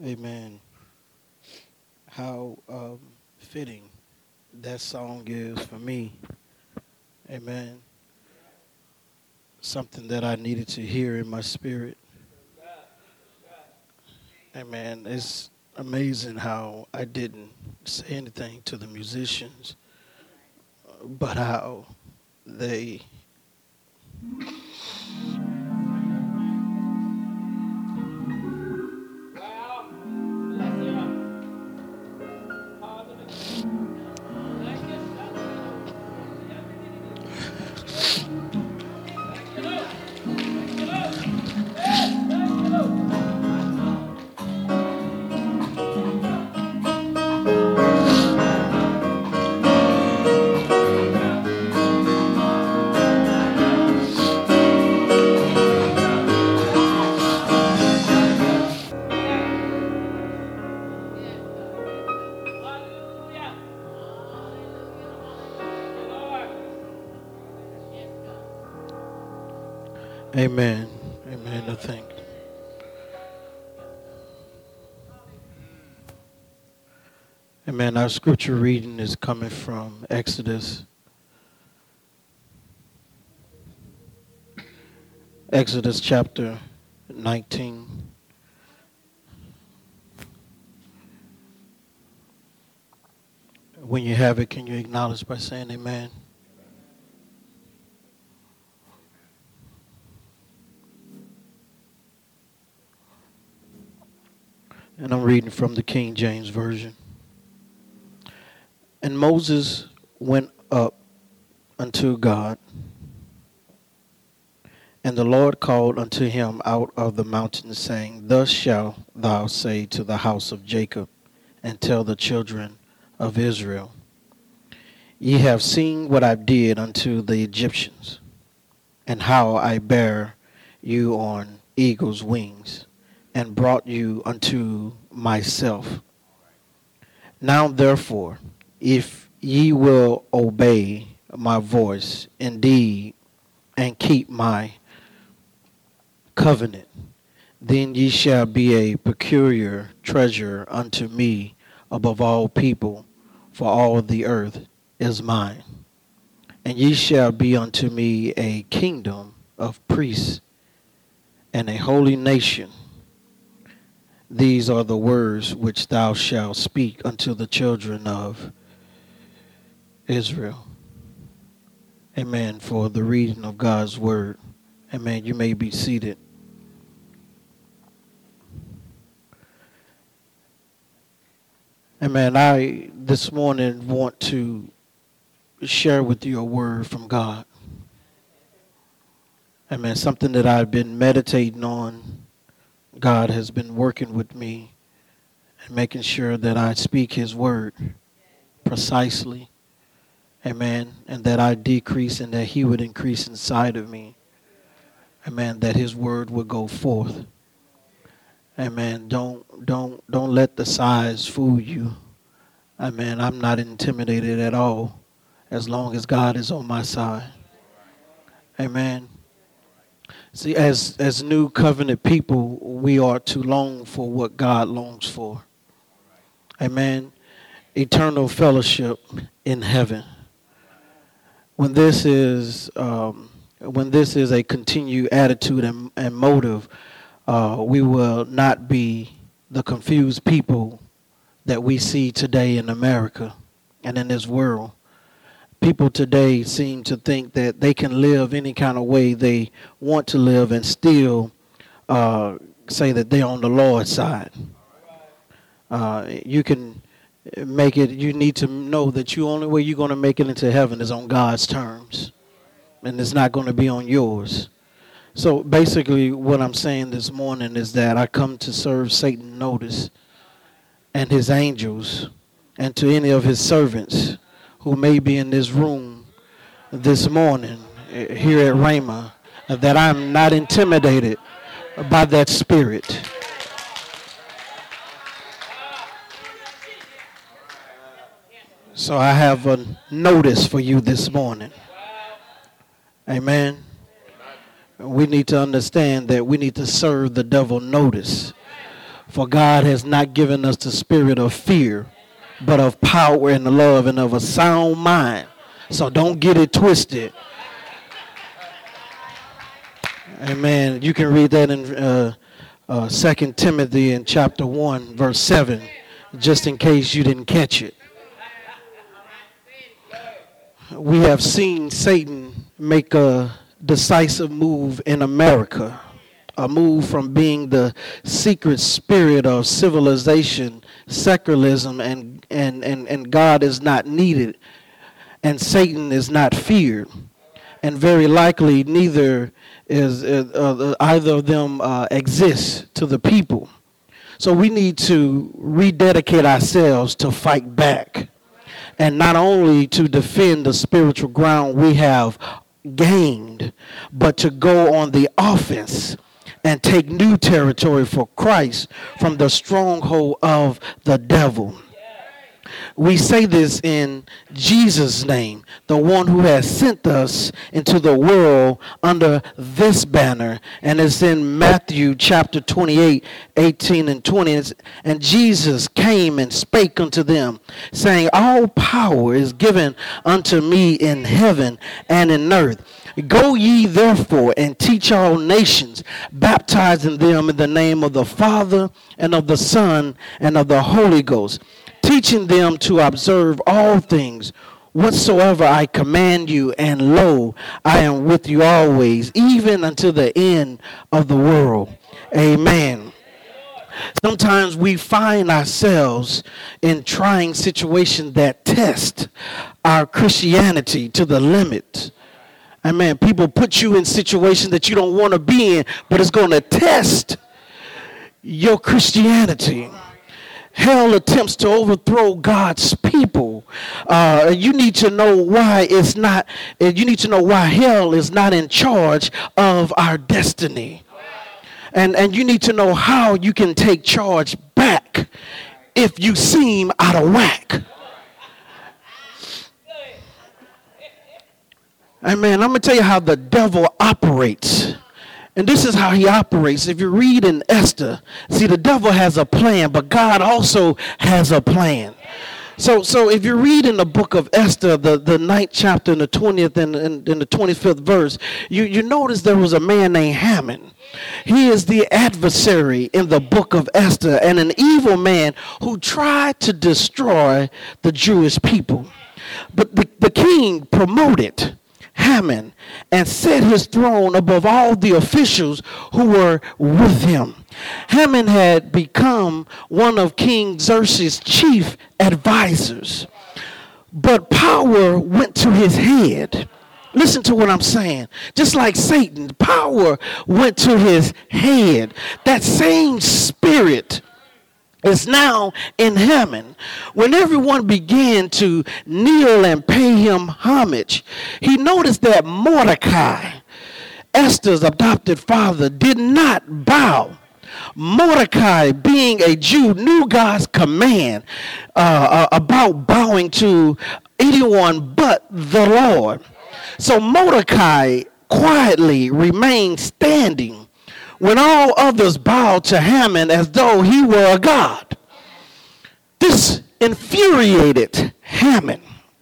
Amen. How fitting that song is for me. Amen. Something that I needed to hear in my spirit. Amen. It's amazing how I didn't say anything to the musicians, but how they Amen. Amen. I think. Amen. Our scripture reading is coming from Exodus chapter 19. When you have it, can you acknowledge by saying amen? And I'm reading from the King James Version. And Moses went up unto God, and the Lord called unto him out of the mountain, saying, Thus shalt thou say to the house of Jacob, and tell the children of Israel, Ye have seen what I did unto the Egyptians, and how I bare you on eagle's wings, and brought you unto myself. Now therefore, if ye will obey my voice indeed, and keep my covenant, then ye shall be a peculiar treasure unto me above all people, for all the earth is mine. And ye shall be unto me a kingdom of priests and a holy nation. These are the words which thou shalt speak unto the children of Israel. Amen. For the reading of God's word. Amen. You may be seated. Amen. I this morning want to share with you a word from God. Amen. Something that I've been meditating on. God has been working with me and making sure that I speak his word precisely. Amen. And that I decrease and that he would increase inside of me. Amen. That his word would go forth. Amen. Don't let the size fool you. Amen. I'm not intimidated at all as long as God is on my side. Amen. See, as new covenant people, we are to long for what God longs for. Amen. Eternal fellowship in heaven. When this is a continued attitude and motive, we will not be the confused people that we see today in America and in this world. People today seem to think that they can live any kind of way they want to live and still say that they're on the Lord's side. You can make it. You need to know that the only way you're going to make it into heaven is on God's terms, and it's not going to be on yours. So basically, what I'm saying this morning is that I come to serve Satan notice and his angels, and to any of his servants who may be in this room this morning here at Rhema, that I'm not intimidated by that spirit. So I have a notice for you this morning. Amen. We need to understand that we need to serve the devil notice For God has not given us the spirit of fear, but of power and love and of a sound mind. So don't get it twisted. Amen. You can read that in 2 Timothy in chapter 1, verse 7, just in case you didn't catch it. We have seen Satan make a decisive move in America, a move from being the secret spirit of civilization, secularism, and God is not needed, and Satan is not feared, and very likely neither is either of them exists to the people. So we need to rededicate ourselves to fight back, and not only to defend the spiritual ground we have gained, but to go on the offense and take new territory for Christ from the stronghold of the devil. We say this in Jesus' name, the one who has sent us into the world under this banner. And it's in Matthew chapter 28, 18 and 20. And Jesus came and spake unto them, saying, all power is given unto me in heaven and in earth. Go ye therefore and teach all nations, baptizing them in the name of the Father and of the Son and of the Holy Ghost, teaching them to observe all things whatsoever I command you, and lo, I am with you always, even unto the end of the world. Amen. Sometimes we find ourselves in trying situations that test our Christianity to the limit. Amen. People put you in situations that you don't want to be in, but it's going to test your Christianity. Hell attempts to overthrow God's people. You need to know why it's not. You need to know why hell is not in charge of our destiny, and you need to know how you can take charge back if you seem out of whack. Amen. I'm going to tell you how the devil operates. And this is how he operates. If you read in Esther, see, the devil has a plan, but God also has a plan. So if you read in the book of Esther, the 9th chapter and the 20th and the 25th verse, you notice there was a man named Haman. He is the adversary in the book of Esther, and an evil man who tried to destroy the Jewish people. But the king promoted Haman and set his throne above all the officials who were with him. Haman had become one of King Xerxes' chief advisors, but power went to his head. Listen to what I'm saying. Just like Satan, power went to his head. That same spirit is now in Haman. When everyone began to kneel and pay him homage, he noticed that Mordecai, Esther's adopted father, did not bow. Mordecai, being a Jew, knew God's command about bowing to anyone but the Lord. So Mordecai quietly remained standing when all others bowed to Haman as though he were a god. This infuriated Haman.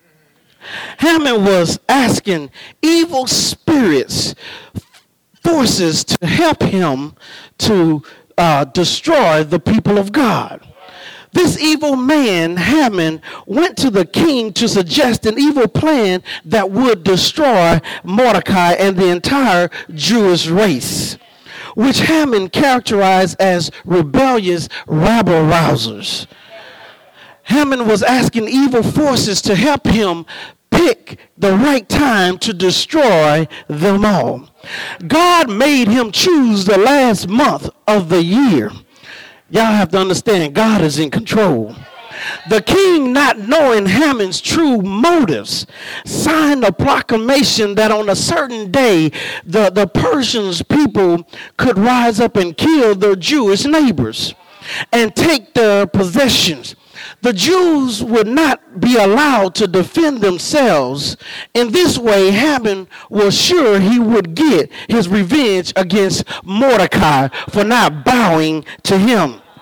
Haman was asking evil spirits, forces to help him to destroy the people of God. This evil man, Haman, went to the king to suggest an evil plan that would destroy Mordecai and the entire Jewish race, which Haman characterized as rebellious rabble-rousers. Haman was asking evil forces to help him pick the right time to destroy them all. God made him choose the last month of the year. Y'all have to understand, God is in control. The king, not knowing Haman's true motives, signed a proclamation that on a certain day, the Persians people could rise up and kill their Jewish neighbors and take their possessions. The Jews would not be allowed to defend themselves. In this way, Haman was sure he would get his revenge against Mordecai for not bowing to him.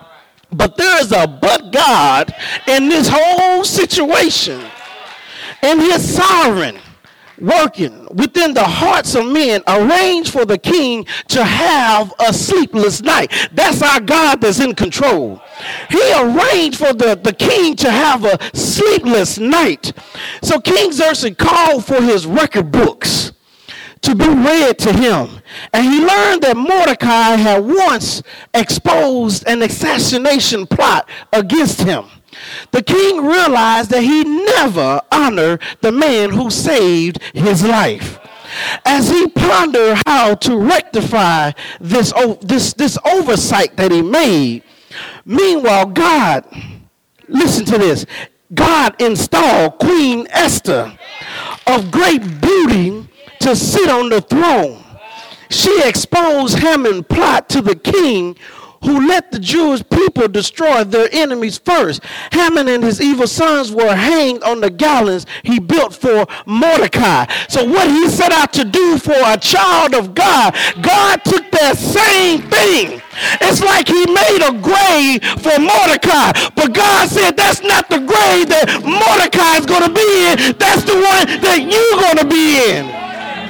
But there is a but God in this whole situation. And his sovereign working within the hearts of men arranged for the king to have a sleepless night. That's our God that's in control. He arranged for the king to have a sleepless night. So King Xerxes called for his record books to be read to him. And he learned that Mordecai had once exposed an assassination plot against him. The king realized that he never honored the man who saved his life. As he pondered how to rectify this oversight that he made, meanwhile, God, listen to this, God installed Queen Esther of great beauty to sit on the throne. She exposed Haman's plot to the king, who let the Jewish people destroy their enemies first. Haman and his evil sons were hanged on the gallows he built for Mordecai. So what he set out to do for a child of God, God took that same thing. It's like he made a grave for Mordecai, but God said that's not the grave that Mordecai is going to be in. That's the one that you're going to be in.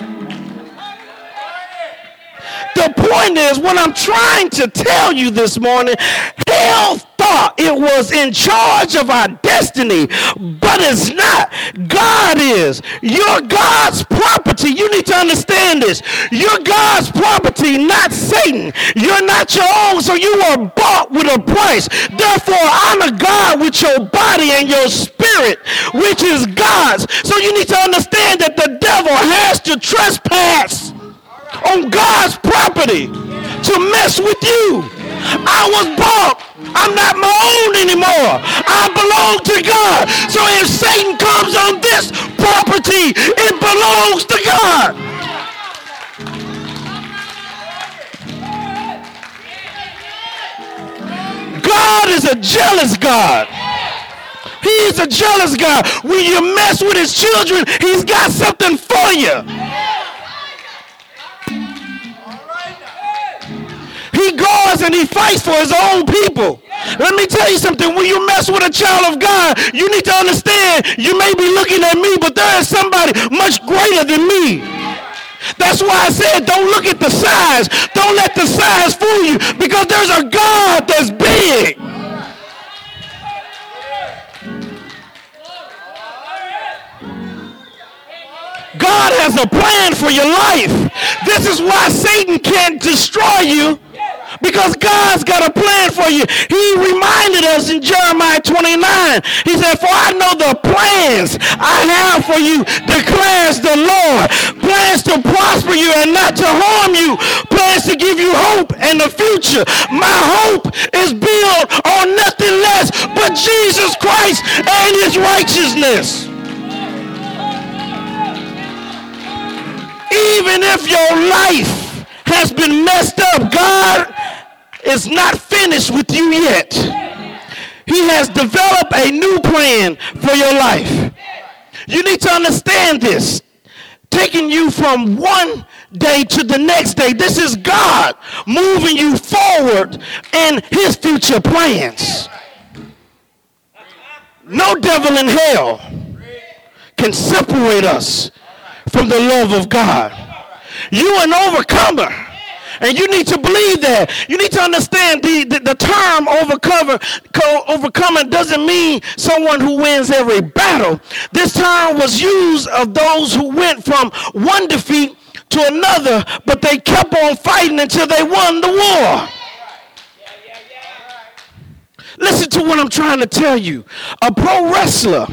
The point is, what I'm trying to tell you this morning, hell thought it was in charge of our destiny, but it's not. God is. You're God's property. You need to understand this. You're God's property, not Satan. You're not your own, so you were bought with a price. Therefore, honor God with your body and your spirit, which is God's. So you need to understand that the devil has to trespass on God's property to mess with you. I was bought. I'm not my own anymore. I belong to God. So if Satan comes on this property, it belongs to God. God is a jealous God. He's a jealous God. When you mess with his children, he's got something for you. He goes and he fights for his own people. Let me tell you something. When you mess with a child of God, you need to understand you may be looking at me, but there is somebody much greater than me. That's why I said don't look at the size. Don't let the size fool you, because there's a God that's big. God has a plan for your life. This is why Satan can't destroy you, because God's got a plan for you. He reminded us in Jeremiah 29. He said, for I know the plans I have for you, declares the Lord. Plans to prosper you and not to harm you. Plans to give you hope and the future. My hope is built on nothing less but Jesus Christ and his righteousness. Even if your life has been messed up, God is not finished with you yet. He has developed a new plan for your life. You need to understand this. Taking you from one day to the next day. This is God moving you forward in his future plans. No devil in hell can separate us from the love of God. You're an overcomer. And you need to believe that. You need to understand the term overcomer doesn't mean someone who wins every battle. This term was used of those who went from one defeat to another, but they kept on fighting until they won the war. Listen to what I'm trying to tell you. A pro wrestler,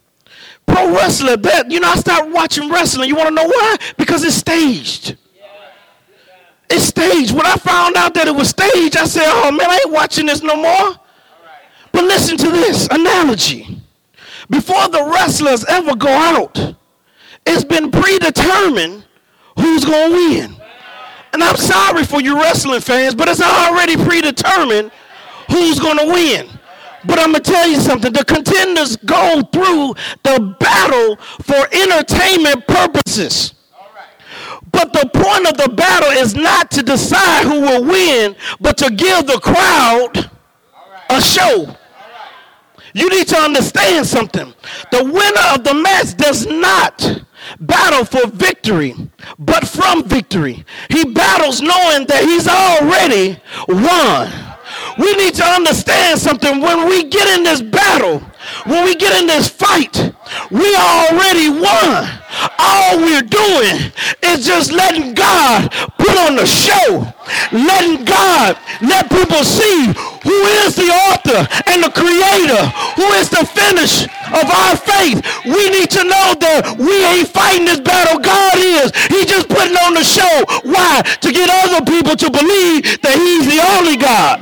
that, I stopped watching wrestling. You want to know why? Because it's staged. It's staged. When I found out that it was staged, I said, oh man, I ain't watching this no more. But listen to this analogy. Before the wrestlers ever go out, it's been predetermined who's going to win. And I'm sorry for you wrestling fans, but it's already predetermined who's going to win. But I'm going to tell you something. The contenders go through the battle for entertainment purposes. But the point of the battle is not to decide who will win, but to give the crowd a show. You need to understand something. The winner of the match does not battle for victory, but from victory. He battles knowing that he's already won. We need to understand something. When we get in this battle, when we get in this fight, we already won. All we're doing is just letting God put on the show. Letting God let people see who is the author and the creator, who is the finish of our faith. We need to know that we ain't fighting this battle. God is. He's just putting on the show. Why? To get other people to believe that he's the only God.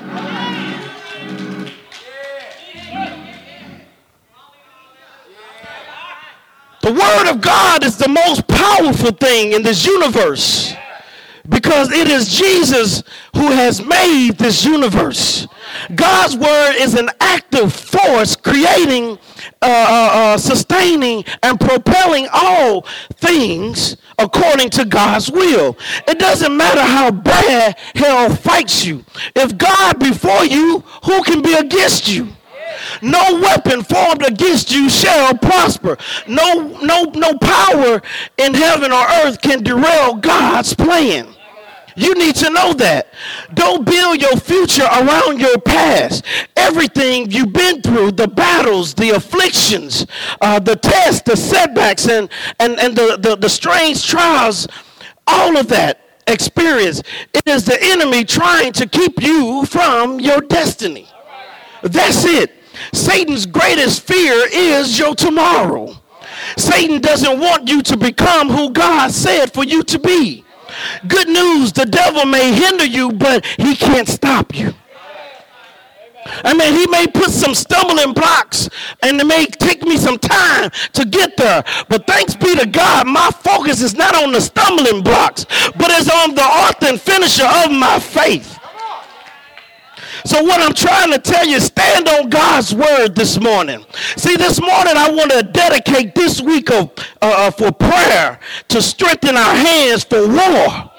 The word of God is the most powerful thing in this universe because it is Jesus who has made this universe. God's word is an active force creating, sustaining, and propelling all things according to God's will. It doesn't matter how bad hell fights you. If God be for you, who can be against you? No weapon formed against you shall prosper. No power in heaven or earth can derail God's plan. You need to know that. Don't build your future around your past. Everything you've been through, the battles, the afflictions, the tests, the setbacks, and the strange trials, all of that experience, it is the enemy trying to keep you from your destiny. That's it. Satan's greatest fear is your tomorrow. Satan doesn't want you to become who God said for you to be. Good news, the devil may hinder you, but he can't stop you. I mean, he may put some stumbling blocks, and it may take me some time to get there. But thanks be to God, my focus is not on the stumbling blocks, but it's on the author and finisher of my faith. So what I'm trying to tell you, stand on God's word this morning. See, this morning I want to dedicate this week for prayer to strengthen our hands for war.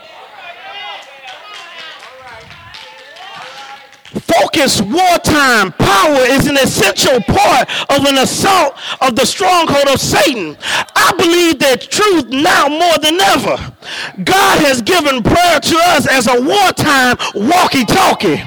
Focused wartime power is an essential part of an assault of the stronghold of Satan. I believe that truth now more than ever. God has given prayer to us as a wartime walkie-talkie.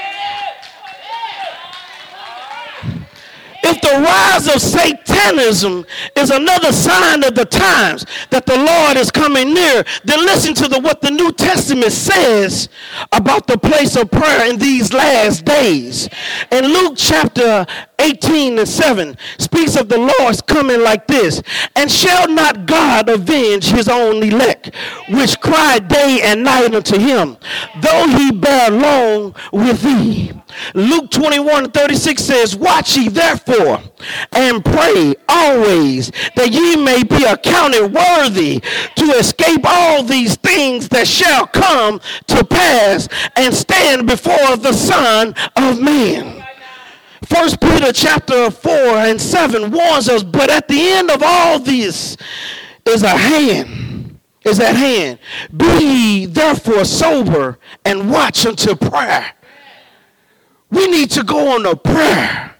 If the rise of Satanism is another sign of the times that the Lord is coming near, then listen to what the New Testament says about the place of prayer in these last days. In Luke chapter 18:7 speaks of the Lord's coming like this. And shall not God avenge his own elect, which cry day and night unto him, though he bear long with thee? Luke 21:36 says, watch ye therefore and pray always, that ye may be accounted worthy to escape all these things that shall come to pass and stand before the Son of Man. 1 Peter chapter 4:7 warns us, but at the end of all this is at hand. Be ye therefore sober and watch unto prayer. We need to go on a prayer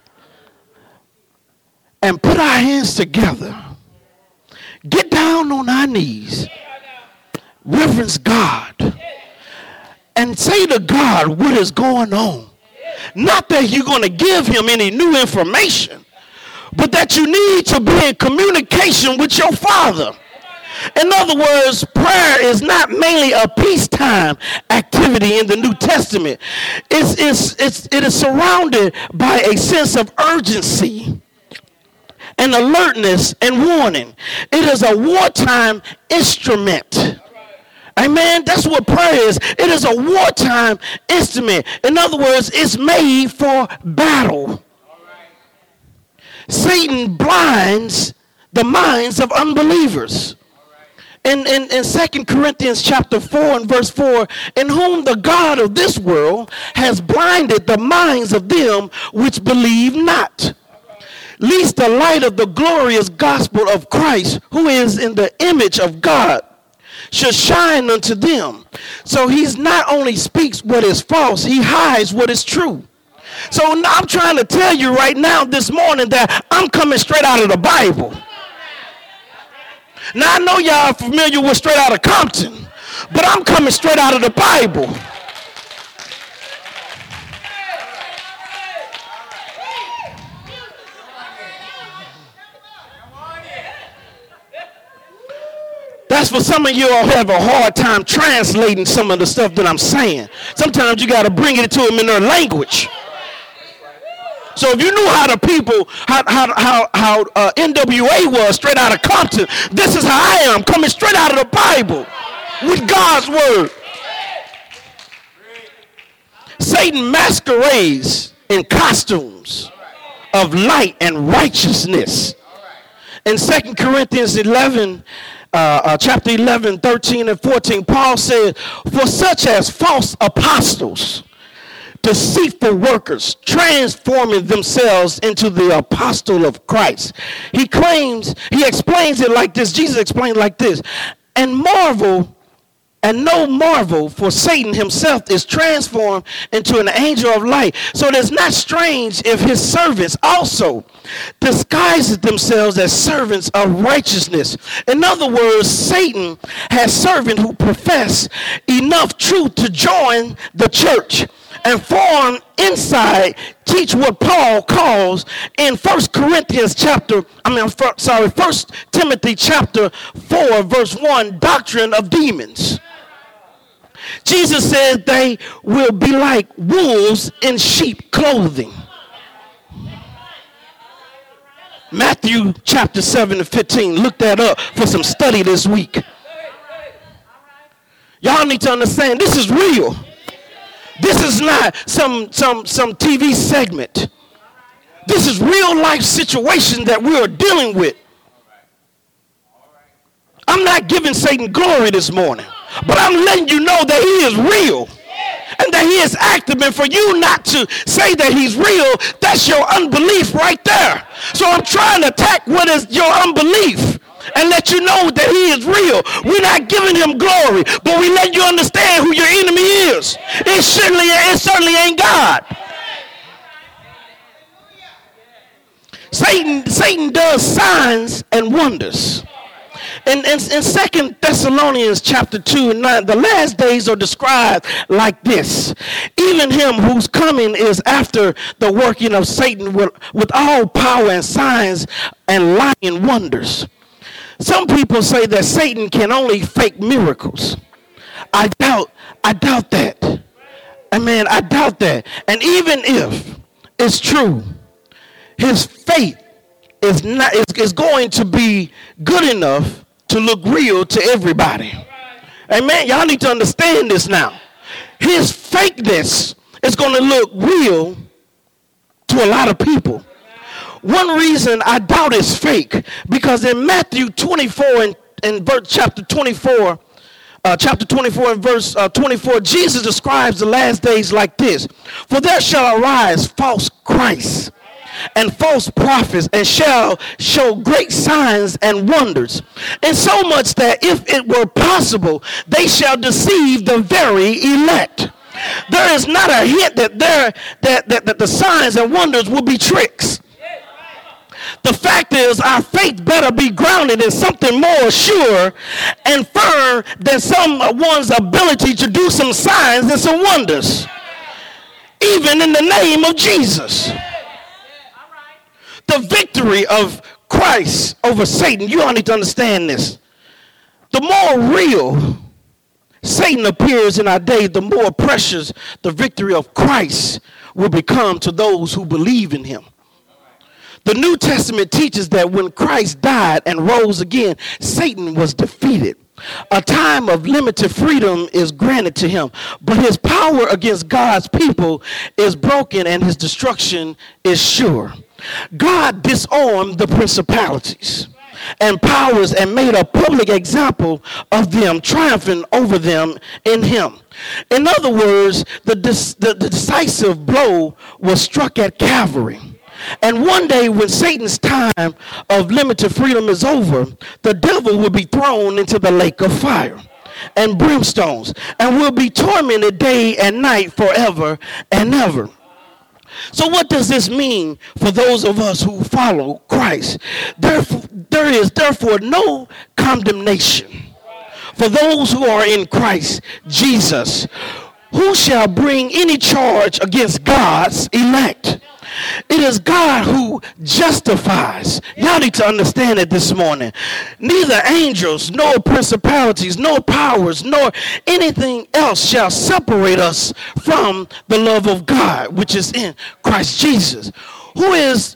and put our hands together. Get down on our knees. Reverence God. And say to God what is going on. Not that you're going to give him any new information, but that you need to be in communication with your Father. In other words, prayer is not mainly a peacetime activity in the New Testament. It is surrounded by a sense of urgency and alertness and warning. It is a wartime instrument. Amen. That's what prayer is. It is a wartime instrument. In other words, it's made for battle. Satan blinds the minds of unbelievers. In 2 Corinthians chapter 4 and verse 4, in whom the God of this world has blinded the minds of them which believe not, lest the light of the glorious gospel of Christ, who is in the image of God, should shine unto them. So he's not only speaks what is false, he hides what is true. So now I'm trying to tell you right now this morning that I'm coming straight out of the Bible. Now I know y'all are familiar with Straight Outta Compton, but I'm coming straight out of the Bible. That's for some of you all who have a hard time translating some of the stuff that I'm saying. Sometimes you got to bring it to them in their language. So if you knew how the people, how NWA was Straight Outta Compton, this is how I am, coming straight out of the Bible with God's word. Satan masquerades in costumes of light and righteousness. In 2 Corinthians 11, chapter 11, 13, and 14, Paul said, for such as false apostles, deceitful workers, transforming themselves into the apostle of Christ. He explains it like this. Jesus explained like this. And no marvel, for Satan himself is transformed into an angel of light. So it is not strange if his servants also disguise themselves as servants of righteousness. In other words, Satan has servants who profess enough truth to join the church and form inside, teach what Paul calls in 1 Timothy chapter 4, verse 1, doctrine of demons. Jesus said they will be like wolves in sheep clothing. Matthew chapter 7 to 15. Look that up for some study this week. Y'all need to understand this is real. This is not some TV segment. This is real life situation that we are dealing with. I'm not giving Satan glory this morning, but I'm letting you know that he is real and that he is active. And for you not to say that he's real, that's your unbelief right there. So I'm trying to attack what is your unbelief and let you know that he is real. We're not giving him glory, but we let you understand who your enemy is. It certainly ain't God. Satan does signs and wonders. In 2 Thessalonians chapter 2 and 9, the last days are described like this. Even him whose coming is after the working of Satan with all power and signs and lying wonders. Some people say that Satan can only fake miracles. I doubt that. Amen. I doubt that. And even if it's true, his faith is going to be good enough to look real to everybody. Amen. Y'all need to understand this now. His fakeness is going to look real to a lot of people. One reason I doubt it's fake, because in Matthew 24 and chapter 24 and verse 24, Jesus describes the last days like this. For there shall arise false Christs and false prophets, and shall show great signs and wonders, and so much that if it were possible, they shall deceive the very elect. There is not a hint that the signs and wonders will be tricks. The fact is, our faith better be grounded in something more sure and firm than someone's ability to do some signs and some wonders, even in the name of Jesus. The victory of Christ over Satan, you all need to understand this. The more real Satan appears in our day, the more precious the victory of Christ will become to those who believe in him. The New Testament teaches that when Christ died and rose again, Satan was defeated. A time of limited freedom is granted to him, but his power against God's people is broken and his destruction is sure. God disarmed the principalities and powers and made a public example of them, triumphing over them in him. In other words, the decisive blow was struck at Calvary. And one day when Satan's time of limited freedom is over, the devil will be thrown into the lake of fire and brimstones and will be tormented day and night forever and ever. So what does this mean for those of us who follow Christ? There is therefore no condemnation for those who are in Christ Jesus. Who shall bring any charge against God's elect? It is God who justifies. Y'all need to understand it this morning. Neither angels, nor principalities, nor powers, nor anything else shall separate us from the love of God, which is in Christ Jesus. Who is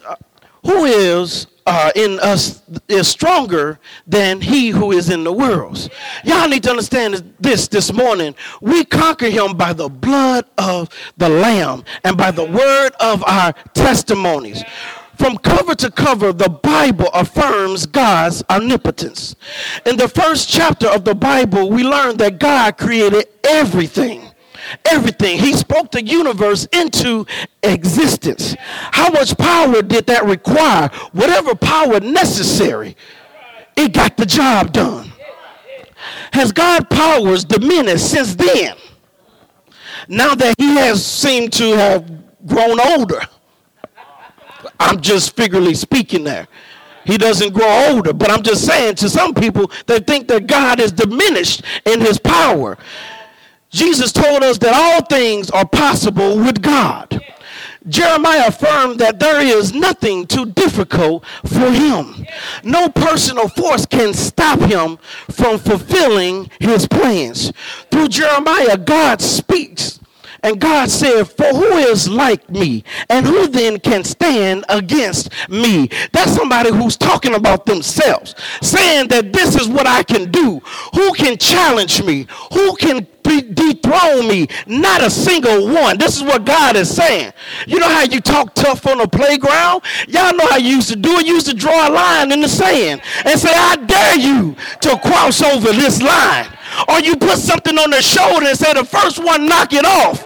in us is stronger than he who is in the world. Y'all need to understand this morning. We conquer him by the blood of the Lamb and by the word of our testimonies. From cover to cover, the Bible affirms God's omnipotence. In the first chapter of the Bible, we learn that God created everything. Everything. He spoke the universe into existence. How much power did that require? Whatever power necessary, it got the job done. Has God's powers diminished since then? Now that he has seemed to have grown older. I'm just figuratively speaking there. He doesn't grow older, but I'm just saying to some people, they think that God is diminished in his power. Jesus told us that all things are possible with God. Jeremiah affirmed that there is nothing too difficult for him. No personal force can stop him from fulfilling his plans. Through Jeremiah, God speaks. And God said, for who is like me? And who then can stand against me? That's somebody who's talking about themselves, saying that this is what I can do. Who can challenge me? Who can dethrone me? Not a single one. This is what God is saying. You know how you talk tough on the playground? Y'all know how you used to do it. You used to draw a line in the sand and say, I dare you to cross over this line. Or you put something on their shoulder and say, the first one, knock it off.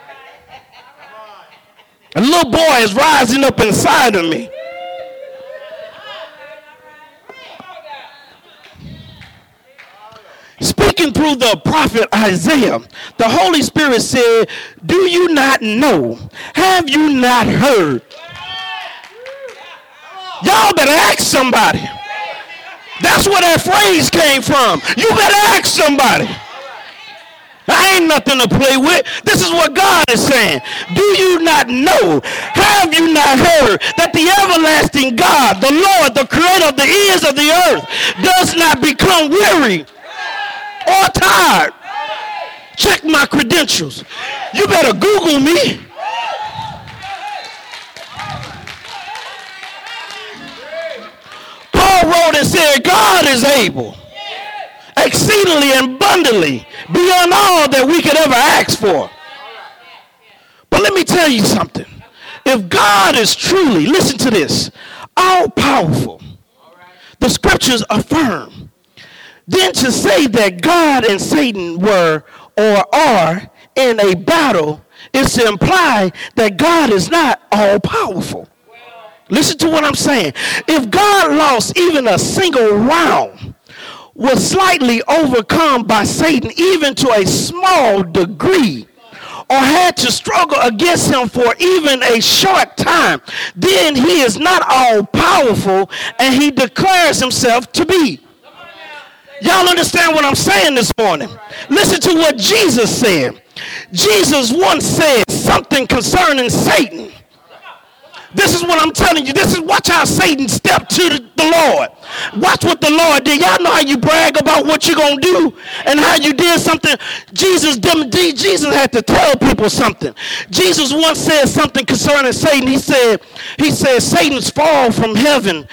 A little boy is rising up inside of me. Speaking through the prophet Isaiah, the Holy Spirit said, do you not know? Have you not heard? Y'all better ask somebody. That's where that phrase came from. You better ask somebody. I ain't nothing to play with. This is what God is saying. Do you not know? Have you not heard that the everlasting God, the Lord, the creator of the ends of the earth, does not become weary or tired? Check my credentials. You better Google me. Paul wrote and said, God is able, exceedingly and abundantly, beyond all that we could ever ask for. But let me tell you something. If God is truly, listen to this, all powerful, the scriptures affirm, then to say that God and Satan were or are in a battle is to imply that God is not all powerful. Listen to what I'm saying. If God lost even a single round, was slightly overcome by Satan even to a small degree, or had to struggle against him for even a short time, then he is not all powerful and he declares himself to be. Y'all understand what I'm saying this morning? Listen to what Jesus said. Jesus once said something concerning Satan. This is what I'm telling you. This is, watch how Satan stepped to the Lord. Watch what the Lord did. Y'all know how you brag about what you're going to do and how you did something. Jesus had to tell people something. Jesus once said something concerning Satan. He said Satan's fall from heaven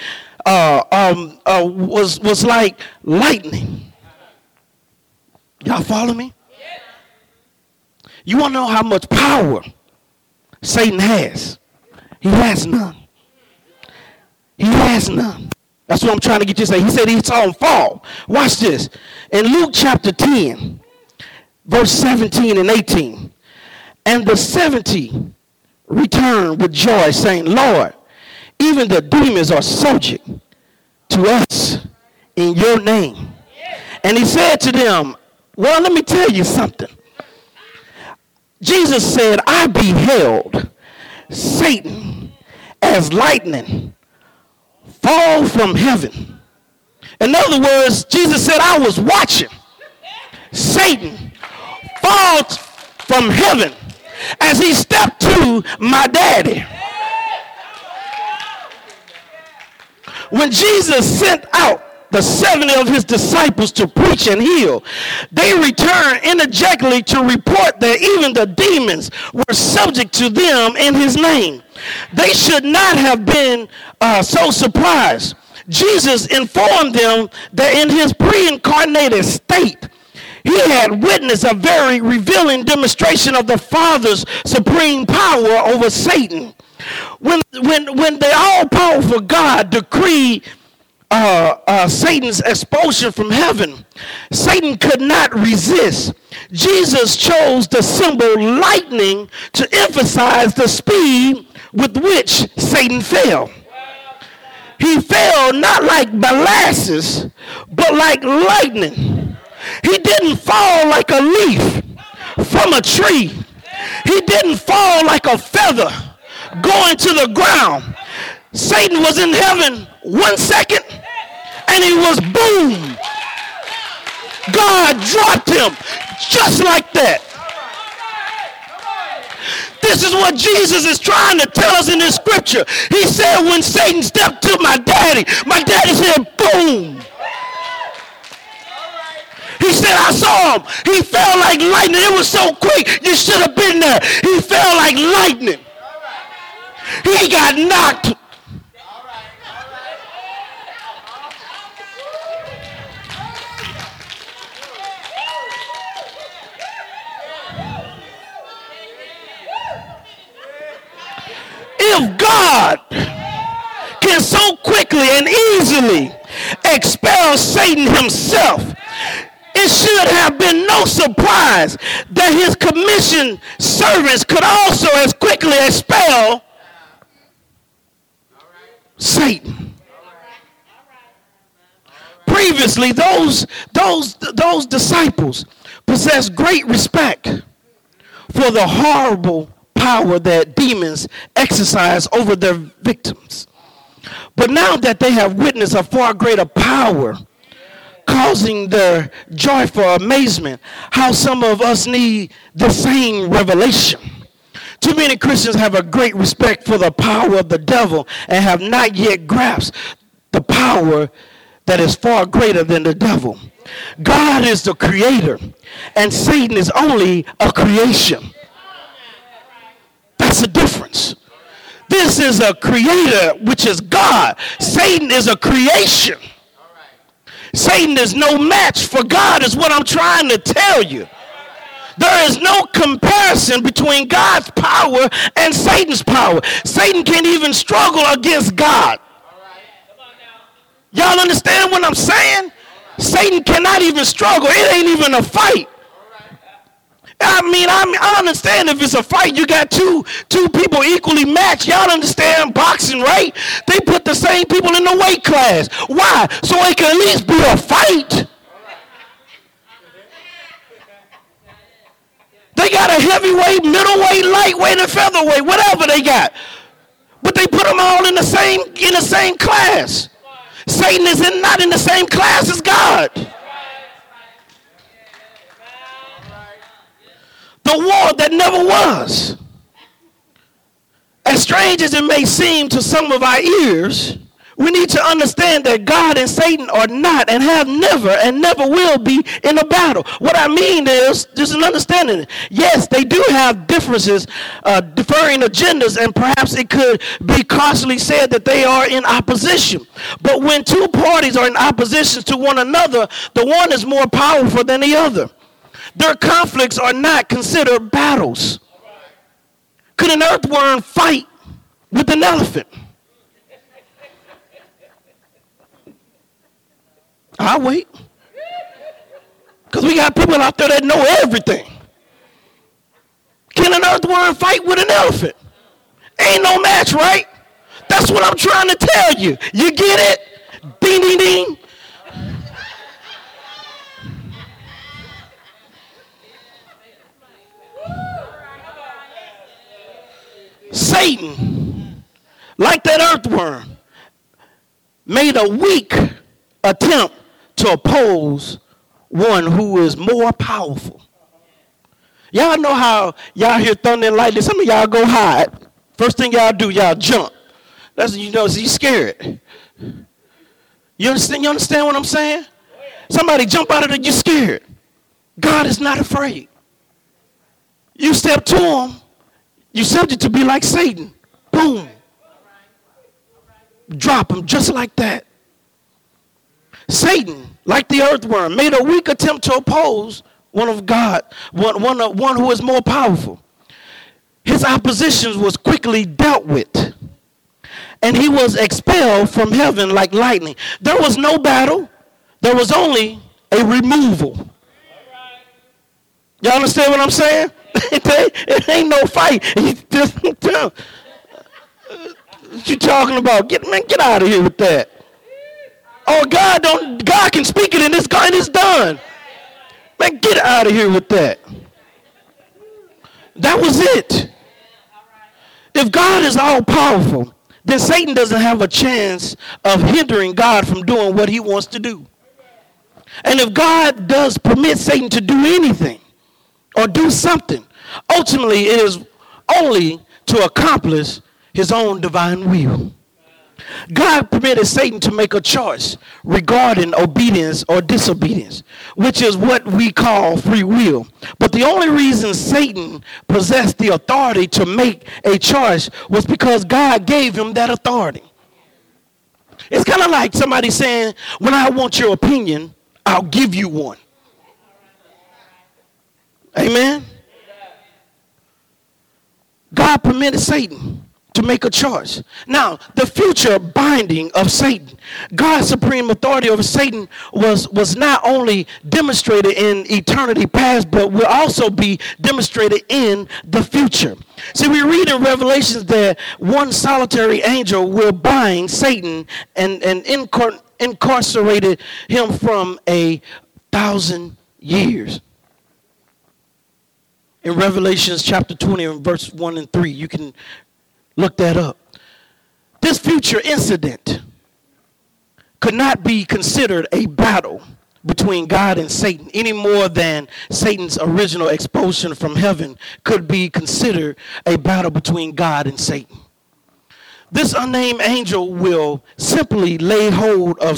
was like lightning. Y'all follow me? You want to know how much power Satan has? He has none. He has none. That's what I'm trying to get you to say. He said he saw him fall. Watch this. In Luke chapter 10, verse 17 and 18. And the 70 returned with joy, saying, Lord, even the demons are subject to us in your name. And he said to them, well, let me tell you something. Jesus said, I beheld Satan as lightning fall from heaven. In other words, Jesus said, I was watching Satan fall from heaven as he stepped to my daddy. When Jesus sent out the 70 of his disciples to preach and heal, they returned energetically to report that even the demons were subject to them in his name. They should not have been so surprised. Jesus informed them that in his pre-incarnated state, he had witnessed a very revealing demonstration of the Father's supreme power over Satan. When the all-powerful God decreed Satan's expulsion from heaven, Satan could not resist. Jesus chose the symbol lightning to emphasize the speed with which Satan fell. He fell not like molasses, but like lightning. He didn't fall like a leaf from a tree. He didn't fall like a feather going to the ground. Satan was in heaven 1 second, and he was boom. God dropped him just like that. This is what Jesus is trying to tell us in this scripture. He said when Satan stepped to my daddy said boom. He said, I saw him. He fell like lightning. It was so quick, you should have been there. He fell like lightning. He got knocked. If God can so quickly and easily expel Satan himself, it should have been no surprise that his commissioned servants could also as quickly expel Satan. Previously, those disciples possessed great respect for the horrible power that demons exercise over their victims. But now that they have witnessed a far greater power, causing their joyful amazement, how some of us need the same revelation. Too many Christians have a great respect for the power of the devil and have not yet grasped the power that is far greater than the devil. God is the creator, and Satan is only a creation. That's the difference. This is a creator, which is God. Satan is a creation. Satan is no match for God, is what I'm trying to tell you. There is no comparison between God's power and Satan's power. Satan can't even struggle against God. Y'all understand what I'm saying? Satan cannot even struggle. It ain't even a fight. I understand if it's a fight, you got two people equally matched. Y'all understand boxing, right? They put the same people in the weight class. Why? So it can at least be a fight. They got a heavyweight, middleweight, lightweight, and featherweight, whatever they got. But they put them all in the same class. Satan is not in the same class as God. The war that never was. As strange as it may seem to some of our ears, we need to understand that God and Satan are not and have never and never will be in a battle. What I mean is, just an understanding. Yes, they do have differences, differing agendas, and perhaps it could be constantly said that they are in opposition. But when two parties are in opposition to one another, the one is more powerful than the other. Their conflicts are not considered battles. Could an earthworm fight with an elephant? I'll wait. Because we got people out there that know everything. Can an earthworm fight with an elephant? Ain't no match, right? That's what I'm trying to tell you. You get it? Ding, ding, ding. Satan, like that earthworm, made a weak attempt to oppose one who is more powerful. Y'all know how y'all hear thunder and lightning. Some of y'all go hide. First thing y'all do, y'all jump. That's you know, so you scared. You understand what I'm saying? Somebody jump out of it, you're scared. God is not afraid. You step to him, you're subject to be like Satan. Boom. Drop him just like that. Satan, like the earthworm, made a weak attempt to oppose one who is more powerful. His opposition was quickly dealt with, and he was expelled from heaven like lightning. There was no battle. There was only a removal. Y'all understand what I'm saying? It ain't no fight. What you talking about? Get out of here with that. Oh, God can speak it and it's done. Man, get out of here with that. That was it. If God is all powerful, then Satan doesn't have a chance of hindering God from doing what he wants to do. And if God does permit Satan to do anything or do something, ultimately it is only to accomplish his own divine will. God permitted Satan to make a choice regarding obedience or disobedience, which is what we call free will. But the only reason Satan possessed the authority to make a choice was because God gave him that authority. It's kind of like somebody saying, when I want your opinion, I'll give you one. Amen? God permitted Satan to make a choice. Now, the future binding of Satan, God's supreme authority over Satan was not only demonstrated in eternity past, but will also be demonstrated in the future. See, we read in Revelations that one solitary angel will bind Satan and incarcerated him from 1,000 years. In Revelations chapter 20 and verse 1 and 3, you can look that up. This future incident could not be considered a battle between God and Satan any more than Satan's original expulsion from heaven could be considered a battle between God and Satan. This unnamed angel will simply lay hold of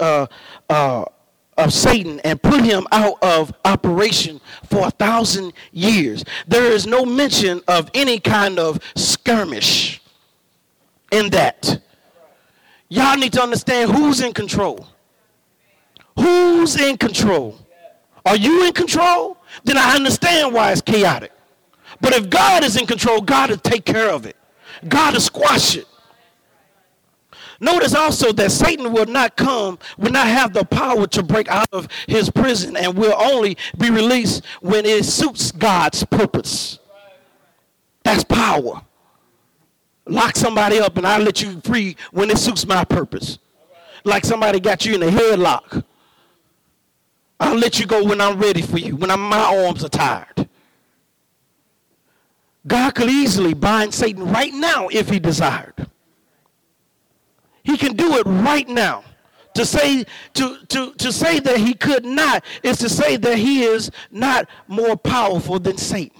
Satan and put him out of operation for 1,000 years. There is no mention of any kind of skirmish in that. Y'all need to understand who's in control. Who's in control? Are you in control? Then I understand why it's chaotic. But if God is in control, God will take care of it. God will squash it. Notice also that Satan will not have the power to break out of his prison and will only be released when it suits God's purpose. That's power. Lock somebody up and I'll let you free when it suits my purpose. Like somebody got you in a headlock. I'll let you go when I'm ready for you, when my arms are tired. God could easily bind Satan right now if he desired. He can do it right now. To say that he could not is to say that he is not more powerful than Satan.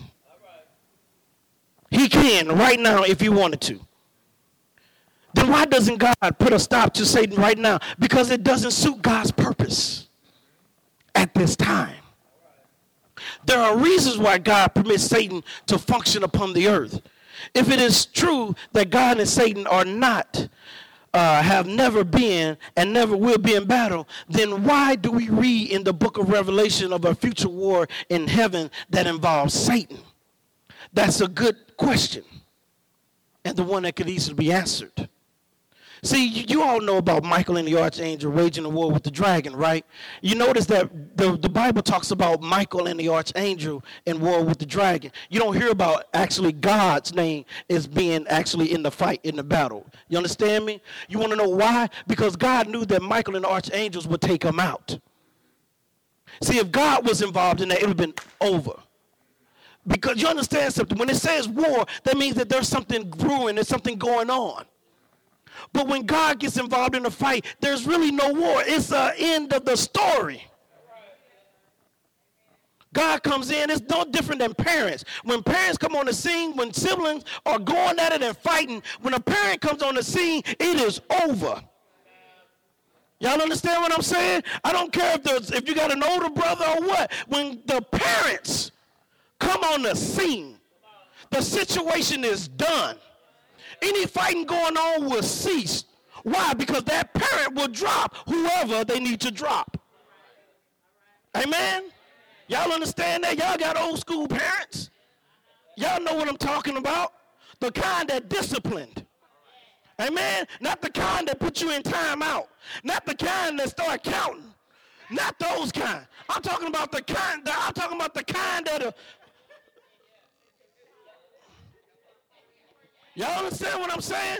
He can right now if he wanted to. Then why doesn't God put a stop to Satan right now? Because it doesn't suit God's purpose at this time. There are reasons why God permits Satan to function upon the earth. If it is true that God and Satan are not have never been and never will be in battle, then why do we read in the book of Revelation of a future war in heaven that involves Satan? That's a good question, and the one that could easily be answered. See, you all know about Michael and the archangel waging a war with the dragon, right? You notice that the Bible talks about Michael and the archangel in war with the dragon. You don't hear about actually God's name is being actually in the fight, in the battle. You understand me? You want to know why? Because God knew that Michael and the archangels would take him out. See, if God was involved in that, it would have been over. Because you understand something. When it says war, that means that there's something brewing, there's something going on. But when God gets involved in the fight, there's really no war. It's the end of the story. God comes in, it's no different than parents. When parents come on the scene, when siblings are going at it and fighting, when a parent comes on the scene, it is over. Y'all understand what I'm saying? I don't care if you got an older brother or what. When the parents come on the scene, the situation is done. Any fighting going on will cease. Why? Because that parent will drop whoever they need to drop. Amen? Y'all understand that? Y'all got old school parents. Y'all know what I'm talking about. The kind that disciplined. Amen? Not the kind that put you in timeout. Not the kind that start counting. Not those kind. I'm talking about the kind that y'all understand what I'm saying?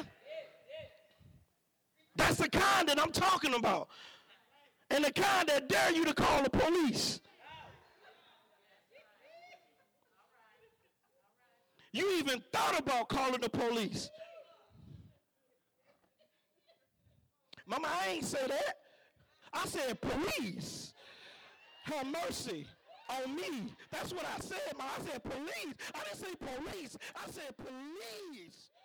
That's the kind that I'm talking about. And the kind that dare you to call the police. You even thought about calling the police. Mama, I ain't say that. I said police. Have mercy on me. That's what I said, Mama. I said police. I didn't say police. I said police.